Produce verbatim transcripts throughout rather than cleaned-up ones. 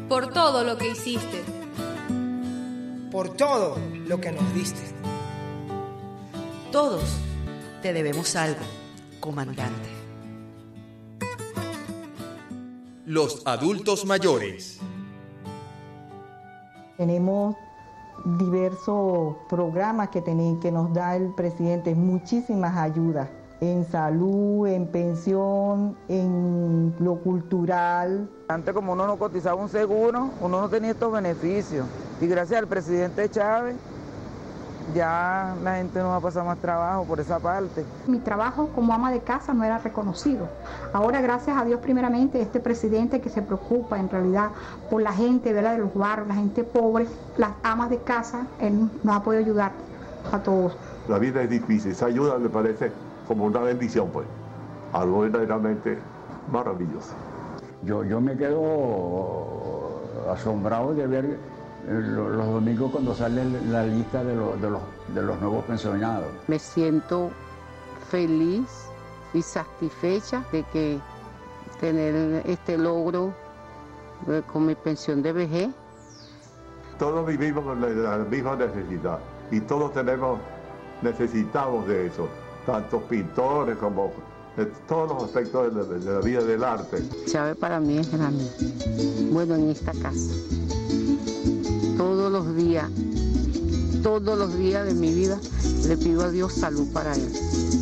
por todo lo que hiciste, por todo lo que nos diste. Todos te debemos algo, comandante. Los adultos mayores. Tenemos diversos programas que, ten, que nos da el presidente, muchísimas ayudas en salud, en pensión, en lo cultural. Antes, como uno no cotizaba un seguro, uno no tenía estos beneficios. Y gracias al presidente Chávez, ya la gente no va a pasar más trabajo por esa parte. Mi trabajo como ama de casa no era reconocido. Ahora, gracias a Dios, primeramente, este presidente que se preocupa en realidad por la gente, ¿verdad?, de los barrios, la gente pobre, las amas de casa, él nos ha podido ayudar a todos. La vida es difícil, esa ayuda me parece como una bendición, pues, algo verdaderamente maravilloso. Yo, yo me quedo asombrado de ver los domingos cuando sale la lista de los, de los, de los nuevos pensionados. Me siento feliz y satisfecha de que tener este logro con mi pensión de vejez. Todos vivimos la misma necesidad y todos tenemos, necesitamos de eso, tanto pintores como de todos los aspectos de la, de la vida del arte. Chávez para mí es grande. Bueno, en esta casa. Todos los días, todos los días de mi vida, le pido a Dios salud para él.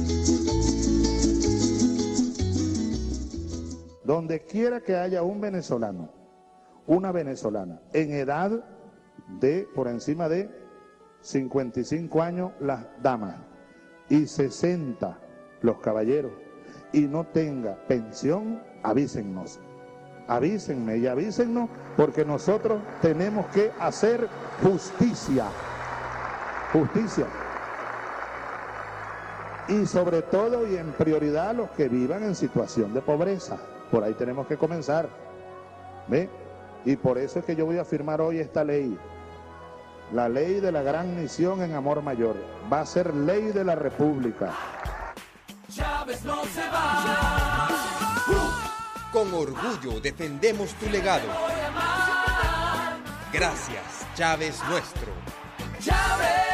Donde quiera que haya un venezolano, una venezolana, en edad de, por encima de cincuenta y cinco años las damas y sesenta los caballeros, y no tenga pensión, avísennos. Avísenme y avísennos, porque nosotros tenemos que hacer justicia. Justicia. Y sobre todo y en prioridad los que vivan en situación de pobreza. Por ahí tenemos que comenzar. ¿Ve? Y por eso es que yo voy a firmar hoy esta ley. La ley de la gran misión en amor mayor. Va a ser ley de la República. Chávez no se va. Con orgullo defendemos tu legado. Gracias, Chávez nuestro. Chávez.